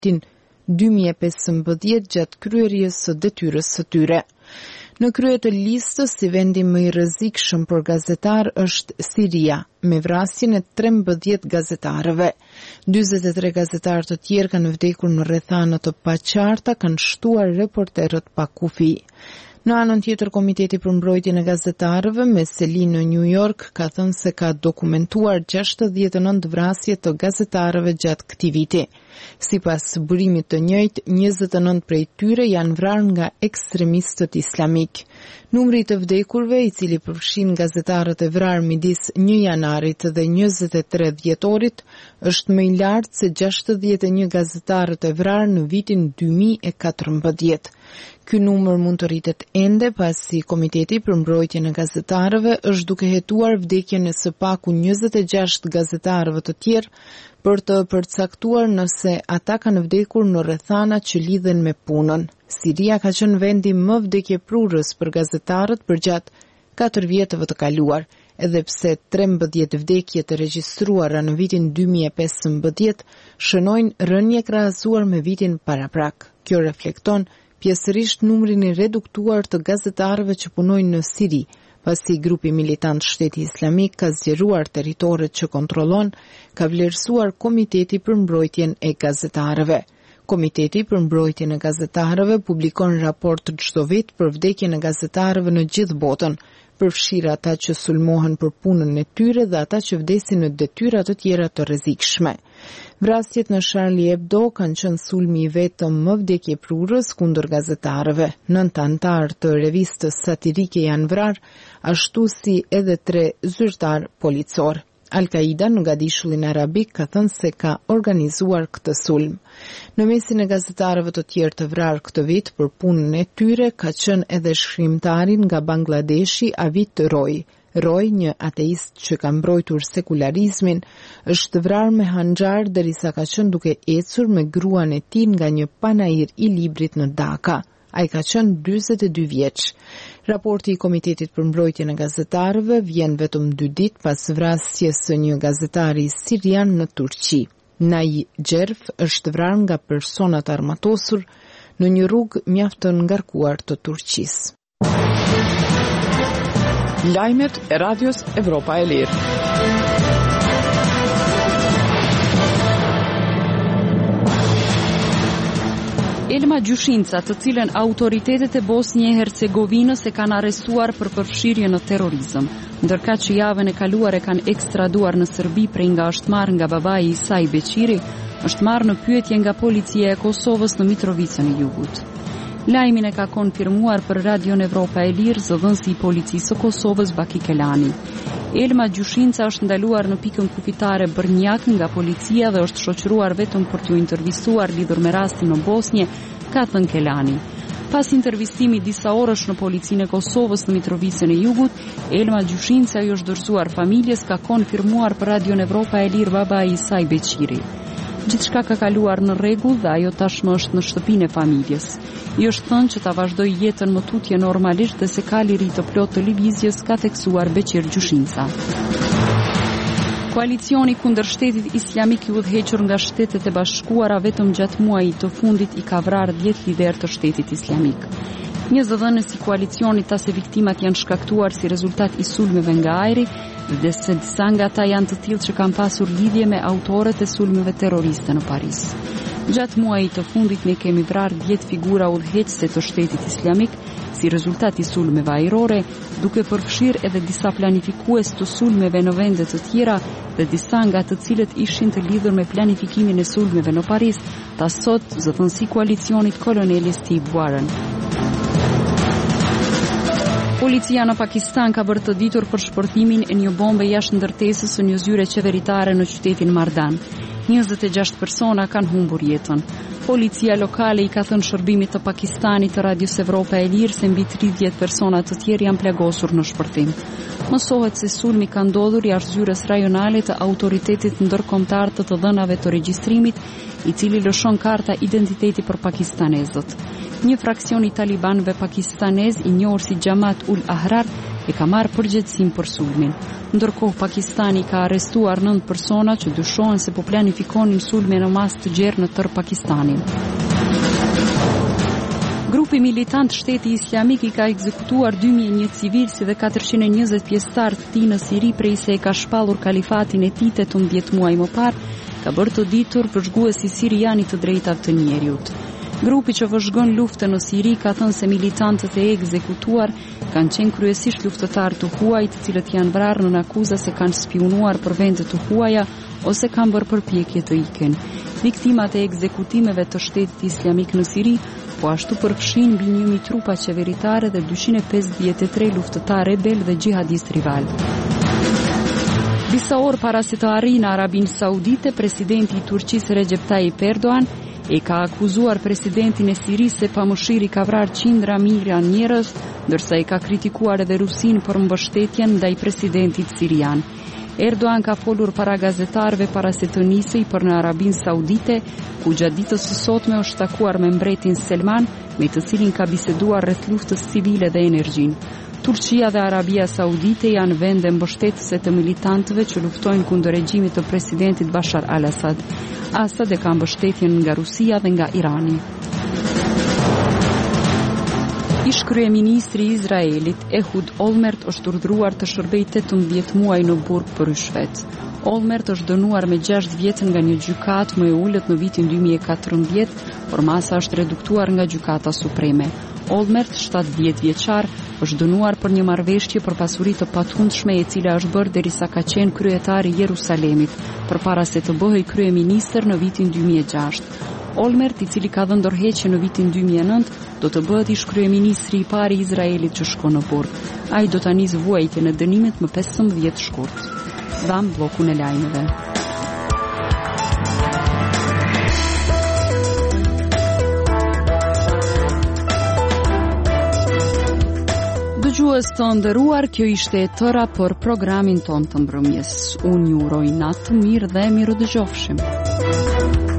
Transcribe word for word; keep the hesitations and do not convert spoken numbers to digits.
vitin dy mijë e pesëmbëdhjetë gjatë kryerjes së detyrës së tyre. Në krye të listës si vendi më i rrezikshëm për gazetar është Siria, me vrasjen e trembëdhjetë gazetarëve. dyzet e tre gazetarë të tjerë kanë vdekur në rrethana të paqarta, kanë shtuar reporterët pa kufi. Në anën tjetër, Komiteti për Mbrojtjen e Gazetarëve me seli në New York ka thënë se ka dokumentuar gjashtëdhjetë e nëntë vrasje të gazetarëve gjatë këtij viti. Sipas burimit të njëjtë, njëzet e nëntë prej tyre janë vrarë nga ekstremistët islamik. Numri të vdekurve, i cili përfshin gazetarët e vrarë midis një janarit dhe njëzet e tre dhjetorit, është më i lartë se gjashtëdhjetë e një gazetarët e vrarë në vitin dy mijë e katërmbëdhjetë. Ky numër mund të rritet ende pasi Komiteti për Mbrojtjen e Gazetarëve është duke hetuar vdekjen e së paku njëzet e gjashtë gazetarëve të tjerë për të përcaktuar nëse ata kanë vdekur në rrethana që lidhen me punën. Siria ka qenë vendi më vdekjeprurës për gazetarët përgjatë katër vjetëve të kaluar, edhe pse trembëdhjetë vdekje të regjistruara në vitin dy mijë e pesëmbëdhjetë shënojnë rënje krahasuar me vitin paraprak. Kjo reflekton pjesërisht numrin e reduktuar të gazetarëve që punojnë në Siri, pasi grupi militant Shteti Islamik ka zgjeruar territoret që kontrollon, ka vlerësuar Komiteti për Mbrojtjen e Gazetarëve. Komiteti për Mbrojtjen e Gazetarëve publikon raport çdo vit për vdekjen e gazetarëve në gjithë botën, përfshirë ata që sulmohen për punën e tyre dhe ata që vdesin në detyra të tjera të rrezikshme. Vrasjet në Charlie Hebdo kanë qenë sulmi i vetëm më vdekjeprurës kundër gazetarëve. Nëntë anëtarë të revistës satirike janë vrarë, ashtu si edhe tre zyrtar policor. Al-Qaida në Gadishullin Arabik ka thënë se ka organizuar këtë sulm. Në mesin e gazetarëve të tjerë të vrarë këtë vit për punën e tyre ka qenë edhe shkrimtarin nga Bangladeshi Avit Roy. Roy, një ateist që ka mbrojtur sekularizmin, është vrarë me hanxar derisa ka qenë duke ecur me gruan e tij nga një panair i librit në Dhaka. Ai ka qenë dyzet e dy vjeç. Raporti i Komitetit për Mbrojtjen e Gazetarëve vjen vetëm dy ditë pas vrasjes së një gazetari sirian në Turqi. Nai Gjerf është vrarë nga persona të armatosur në një rrugë mjaft të ngarkuar të Turqisë. Lajmet e Radios Evropa e Lirë. Elma Gjushinca, të cilën autoritetet e Bosnjë e Hercegovinës e kanë arrestuar për përfshirje në terrorizëm, ndërka që javën e kaluar e kanë ekstraduar në Serbi prej nga është marrë nga babai i saj Beqiri, është marrë në pyetje nga policia e Kosovës në Mitrovicën e Jugut. Lajmin e ka konfirmuar për Radion Evropa e Lirë zëdhënësi i policisë së Kosovës Baki Kelani. Elma Gjushinca është ndaluar në pikën kufitare Brnjak nga policia dhe është shoqëruar vetëm për t'u intervistuar lidhur me rastin në Bosnjë, ka thënë Kelani. Pas intervistimi disa orësh në policinë e Kosovës në Mitrovicën e Jugut, Elma Gjushinca ju është dorëzuar familjes, ka konfirmuar për Radion Evropa e Lirë babai i saj Beqiri. Gjithçka ka kaluar në rregull dhe ajo tashmë është në shtëpinë e familjes. I është thënë që ta vazhdojë jetën më tutje normalisht dhe se ka liri të plotë të lëvizjes, ka theksuar Beqir Gjushinca. Koalicioni kundër Shtetit Islamik i udhëhequr nga Shtetet e Bashkuara vetëm gjatë muajit të fundit i ka vrarë dhjetë lider të Shtetit Islamik. Një zëdhënës i koalicionit ta se viktimat janë shkaktuar si rezultat i sulmeve nga ajri dhe se disa nga ata janë të tillë që kanë pasur lidhje me autorët e sulmeve terroriste në Paris. Gjatë muajit të fundit ne kemi vrarë dhjetë figura udhëheqëse të Shtetit Islamik si rezultat i sulmeve ajrore, duke përfshirë edhe disa planifikues të sulmeve në vende të tjera dhe disa nga të cilët ishin të lidhur me planifikimin e sulmeve në Paris, ta sot zëdhënësi koalicionit koloneli Steve Warren. Policia në Pakistan ka bërë të ditur për shpërthimin e një bombe jashtë ndërtesës së një zyre qeveritare në qytetin Mardan. njëzet e gjashtë persona kanë humbur jetën. Policia lokale i ka thënë shërbimit të Pakistanit të Radios Evropa e Lirë se mbi tridhjetë persona të tjerë janë plagosur në shpërthim. Mësohet se sulmi ka ndodhur jashtë zyres rajonale të autoritetit ndërkombëtar të të dhënave të regjistrimit, i cili lëshon karta identiteti për pakistanezët. Një fraksion i talibanëve pakistanez i njohur si Jamaat ul Ahrar e ka marrë përgjegjësinë për sulmin. Ndërkohë Pakistani ka arrestuar nëntë persona që dyshohen se po planifikonin sulme në masë të gjerë në tërë Pakistanin. Grupi militant Shteti Islamik i ka ekzekutuar dy mijë e një civilë dhe katërqind e njëzet pjesëtar të tij në Siri prej se e ka shpallur kalifatin e tij tetëmbëdhjetë muaj më parë, ka bërë të ditur vëzhguesi siriani të drejtave të njerëzit. Grupi që vëzhgon luftën në Siri ka thënë se militantët e ekzekutuar kanë qenë kryesisht luftëtarë të huaj, të cilët janë vrarë në akuza se kanë spionuar për vende të huaja ose kanë bërë përpjekje të iken. Viktimat e ekzekutimeve të Shtetit Islamik në Siri po ashtu përfshin mbi një mijë trupa qeveritare dhe dyqind e pesëdhjetë e tre luftëtarë rebel dhe xhihadist rival. Disa orë para se të arrijë në Arabinë Saudite, presidenti i Turqisë Recep Tayyip Erdogan e ka akuzuar presidentin e Sirisë se pamëshiri ka vrarë qindra mijëra njerëz, ndërsa e ka kritikuar edhe Rusinë për mbështetjen ndaj presidentit sirian. Erdogan ka folur para gazetarëve para se të nisej për në Arabinë Saudite, ku gjatë ditës së sotme është takuar me mbretin Selman, me të cilin ka biseduar rreth luftës civile dhe energjinë. Turqia dhe Arabia Saudite janë vende mbështetëse të militantëve që luftojnë kundër regjimit të presidentit Bashar al-Assad. Assad e ka mbështetjen nga Rusia dhe nga Irani. Ish kryeministri i Izraelit Ehud Olmert është urdhëruar të shërbejë tetëmbëdhjetë muaj në burg për ryshfet. Olmert është dënuar me gjashtë vjet nga një gjykatë më e ulët në vitin dy mijë e katërmbëdhjetë, por masa është reduktuar nga gjykata supreme. Olmert, shtatëdhjetë vjeçar, është dënuar për një marrëveshje për pasuri të patundshme e cila është bërë derisa ka qenë kryetari i Jerusalemit, përpara se të bëhej kryeministër në vitin dy mijë e gjashtë. Olmert, i cili ka dhënë ndërheqje në vitin dy mijë e nëntë, do të bëhet ish kryeministri i parë i Izraelit që shkon në burg. Ai do ta nisë vuajtjen e dënimit më pesëmbëdhjetë shkurt. Dham bllokun e lajmeve. Dëgjues të nderuar, kjo ishte e tëra për programin ton të mbrëmjes. Unë ju uroj natë të mirë dhe miru dëgjofshim.